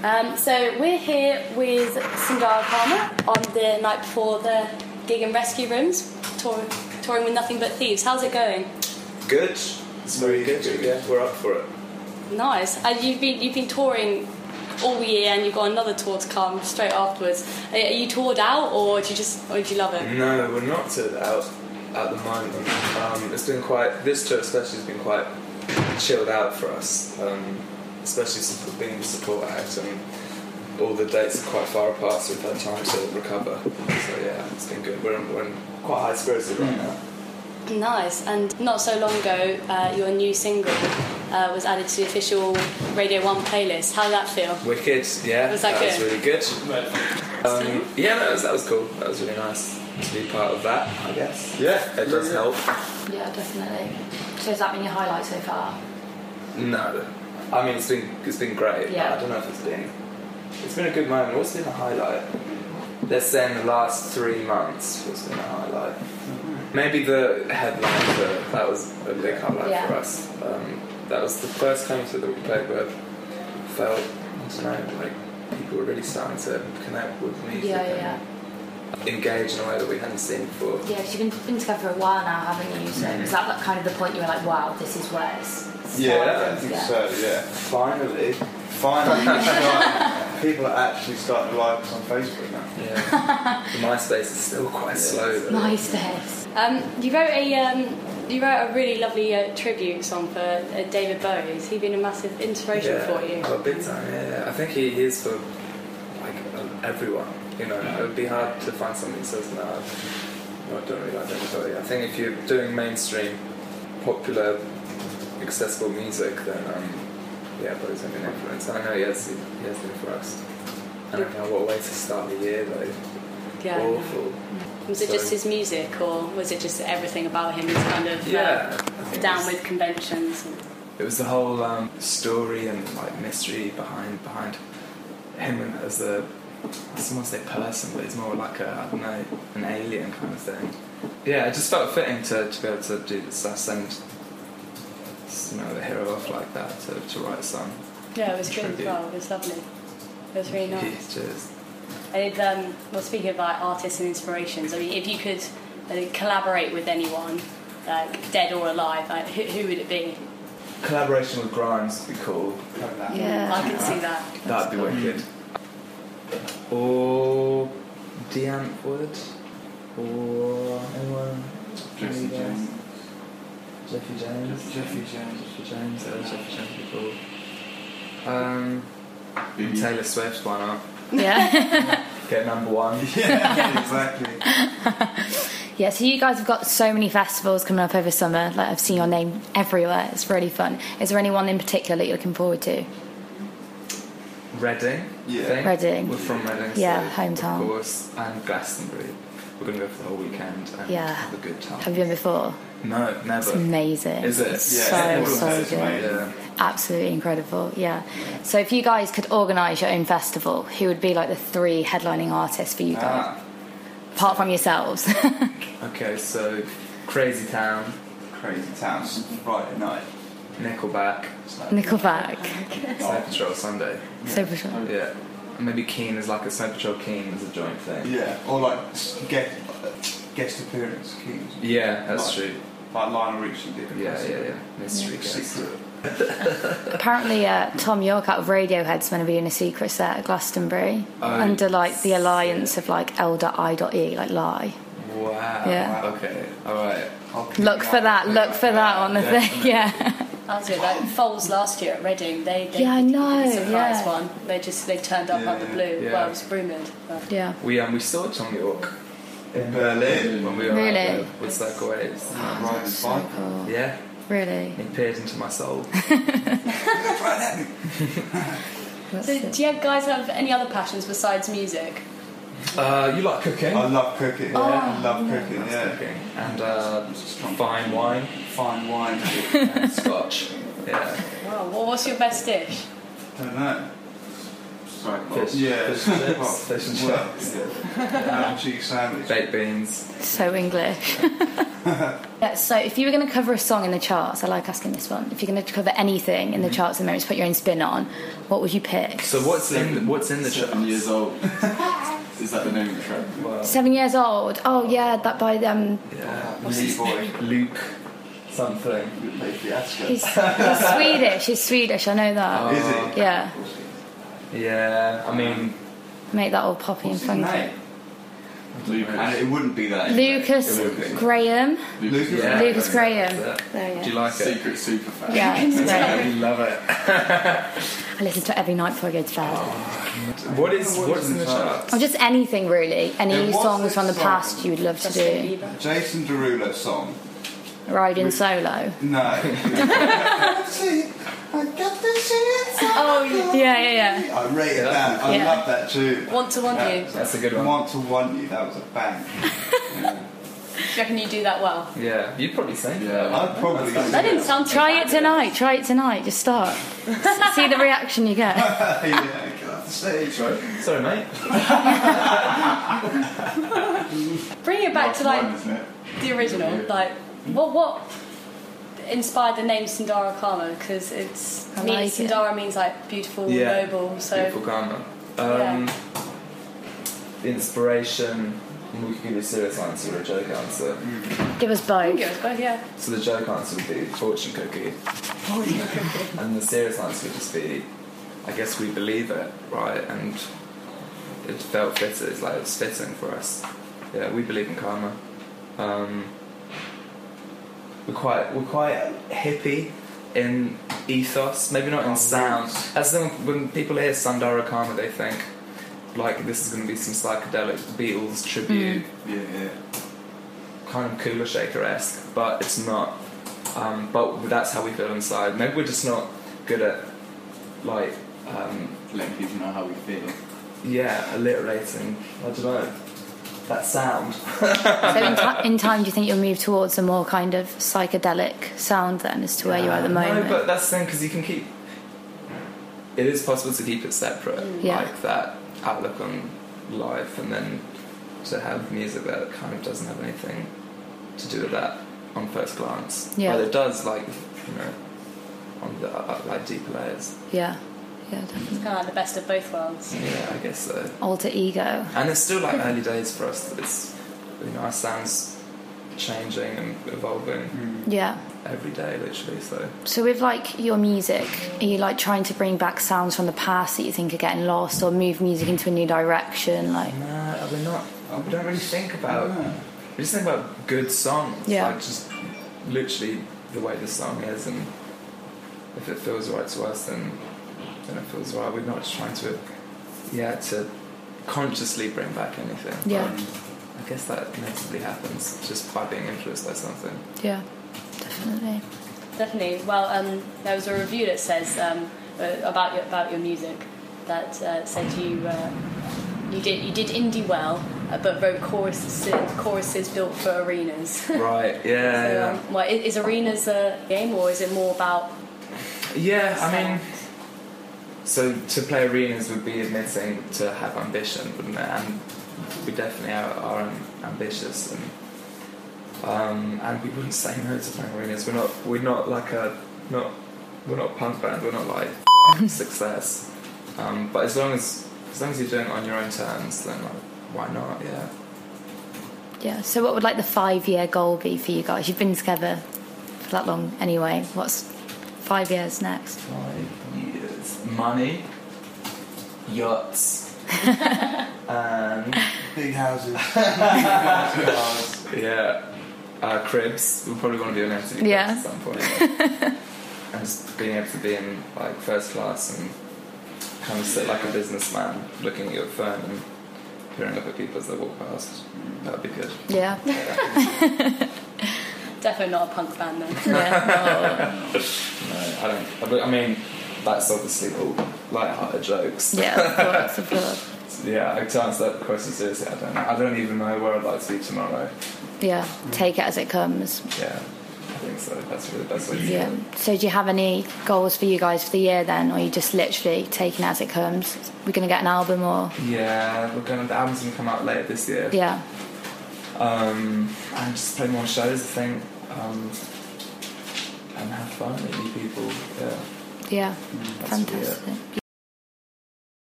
So we're here with Sindara Palmer on the night before the gig in Rescue Rooms, touring with Nothing But Thieves. How's it going? Good. It's very good. Yeah, we're up for it. Nice. And you've been touring all year, and you've got another tour to come straight afterwards. Are you toured out, or do you love it? No, we're not toured out at the moment. It's been this tour especially has been quite chilled out for us, especially being the support act, and all the dates are quite far apart, so we've had time to recover. So yeah, it's been good. We're in quite high spirits right now. Nice. And not so long ago, your new single was added to the official Radio 1 playlist. How did that feel? Wicked, yeah. Was that good? Was really good. Yeah, that was cool. That was really nice to be part of that, I guess. Yeah, it does help. Yeah, definitely. So has that been your highlight so far? No. I mean, it's been great. Yeah. I don't know if it's been a good moment. What's been a highlight? Let's say in the last 3 months, what's been a highlight? Maybe the headline, that was a big highlight for us. That was the first concert that we played with. Felt, I don't know, like people were really starting to connect with music and engage in a way that we hadn't seen before. Yeah, because you've been together for a while now, haven't you? So was that kind of the point you were like, wow, this is where it's I think so, yeah. Finally, people are actually starting to like us on Facebook now. Yeah. The MySpace is still quite slow though. MySpace. You wrote a really lovely tribute song for David Bowie. Has he been a massive inspiration for you? Oh, big time, yeah. I think he is for everyone. You know, it would be hard to find something that says, no, I don't really like David Bowie. I think if you're doing mainstream, popular, accessible music, then Bowie's going to be an influence. I know he has been for us. I don't know what way to start the year though. Yeah. Awful. Was it just his music, or was it just everything about him was kind of down with conventions? It was the whole story and like mystery behind him as a, I don't want to say person, but it's more like an alien kind of thing. Yeah, it just felt fitting to be able to do this, send the hero off like that to write a song. Yeah, it was good as well. It was lovely. It was really nice. Cheers. And speaking of like artists and inspirations, I mean, if you could collaborate with anyone, like dead or alive, like, who would it be? Collaboration with Grimes would be cool. Yeah, I could see that. That'd be wicked. Or Deanne Wood, or anyone. Jeffy James. Jeffy James. Jeffy James would be cool. Taylor Swift, why not? Yeah. Get number one. Yeah, exactly. Yeah, so you guys have got so many festivals coming up over summer. Like, I've seen your name everywhere. It's really fun. Is there anyone in particular that you're looking forward to? Reading. Yeah. I think. Reading. We're from Reading. Yeah, so hometown. Of course, and Glastonbury. We're going to go for the whole weekend and have a good time. Have you been before? No, never. It's amazing. Is it? Yeah, so good. Yeah. Absolutely incredible, yeah. So if you guys could organise your own festival, who would be like the 3 headlining artists for you guys? Apart from yourselves. Okay, so Crazy Town. Crazy Town's Friday night. Nickelback. Nickelback. Snow Patrol Sunday. So for sure. Yeah. Maybe Keane is like a Snow Patrol Keane as a joint thing. Yeah, or like guest appearance Keane. Yeah, that's true. Like Lionel Richie did. Yeah. Mystery guest. Apparently Tom York out of Radiohead's going to be in a secret set at Glastonbury under like the alliance of like L.I.E, like Lie. Wow. Yeah. Okay. Alright. Look for that on the thing. Yeah. That's it. Like Foles last year at Reading, they I know. Surprise one. They turned up out the blue. Yeah. Well, it was rumoured. Yeah. We saw Tom York In Berlin. when we were Really? with Circle Waves. Riding So bike. cool. Yeah. Really. He peered into my soul. So, do you guys have any other passions besides music? You like cooking? I love cooking. I love cooking. Yeah. Cooking. And fine wine. Fine wine. And scotch. Yeah. Wow. Well, what's your best dish? Don't know. Strike Fish. Yeah. Fish and chips. Fish and chips. Ham and cheese sandwich. Baked beans. So English. Yeah, so if you were going to cover a song in the charts, I like asking this one. If you're going to cover anything in the charts at the moment, to put your own spin on, what would you pick? So what's in the 7 years charts? old. Is that the name of the track? Well, 7 years old. Oh yeah, that by them. yeah. Boy. Luke something. He's Swedish. He's Swedish. I know that. Is it? Yeah, Yeah, I mean, make that all poppy and What's his funky. name? And it wouldn't be that. Lucas It would be. Graham. Lucas. Yeah. Lucas Graham. that's it. There, yeah. Do you like it? Secret super fan. Yeah, it's great. I love it. I listen to it every night before I go to bed. What's in the charts? Or just anything really. Any Yeah, what's songs this from the song? past you would love to Justin do. Bieber. Jason Derulo song. Riding solo. No. I got this shit. Oh yeah. I rated that. I Yeah. love that too. Want to Want You. That's a good one. Want to Want You. That was a bang. Do you reckon you do that well? Yeah, you'd probably sing. Yeah. I'd probably That didn't sound too Try bad. it tonight. Just start. See the reaction you get. yeah, get off the stage. Sorry, mate. Bring it back to like Fun, isn't it? the original. Like what inspired the name Sindara Karma? Because it's I like it. Sindara means like beautiful, Yeah. noble. So Beautiful karma. Yeah. The inspiration. We could give you a serious answer or a joke answer. Give us both. but yeah. So the joke answer would be fortune cookie. And the serious answer would just be, I guess we believe it, right? And it felt fitting. It's like it's fitting for us. Yeah, we believe in karma. We're quite hippie in ethos, maybe not in sound. That's the thing, when people hear Sundara Karma, they think like this is going to be some psychedelic Beatles tribute, Yeah. kind of Cooler Shaker-esque, but it's not. But that's how we feel inside. Maybe we're just not good at like Letting people know how we feel. alliterating. I don't know that sound. So in time, do you think you'll move towards a more kind of psychedelic sound then, as to where you are at the moment? No, but that's the thing, because you can keep. It is possible to keep it separate, Yeah. like that outlook on life, and then to have music that kind of doesn't have anything to do with that on first glance. Yeah. But it does, like, you know, on the like deeper layers. Yeah, definitely. It's kind of like the best of both worlds. Yeah, I guess so. Alter ego. And it's still like early days for us. It's, you know, our sound's changing and evolving Yeah. every day, literally. So with like your music, are you like trying to bring back sounds from the past that you think are getting lost, or move music into a new direction? Like, No, we're not. We don't really think about. We just think about good songs. Yeah. Like just literally the way the song is, and if it feels right to us, then it feels right. We're not just trying to, to consciously bring back anything. Yeah. But I guess that inevitably happens just by being influenced by something. yeah, definitely. Definitely. Well, there was a review that says about your music that said you did indie well, but wrote choruses built for arenas. Right. Yeah. So, well, is arenas a game, or is it more about? Yeah, I mean, so to play arenas would be admitting to have ambition, wouldn't it? And we definitely are ambitious, and we wouldn't say no to playing arenas. We're not a punk band. We're not like success. But as long as you're doing it on your own terms, then like, why not? Yeah. Yeah. So what would like the 5-year goal be for you guys? You've been together for that long anyway. What's 5 years next? 5 years. Money, yachts, and Big houses. cribs. We'll probably want to be on MTV Yeah. at some point. And just being able to be in like first class and kind of sit like a businessman, looking at your phone and peering up at people as they walk past. That'd be good. Yeah. Definitely not a punk band then. Yeah. No, I don't. I mean, that's obviously all light-hearted jokes. Yeah. Of course. Yeah, to answer that question seriously, I don't even know where I'd like to be tomorrow. Yeah. Take it as it comes. Yeah, I think so. That's really the best way to do Yeah. it. So do you have any goals for you guys for the year then, or are you just literally taking it as it comes? We're going to get an album or? Yeah, the album's going to come out later this year. Yeah. And just play more shows, I think. And have fun, meet new people. Yeah. Yeah. That's really it. Fantastic.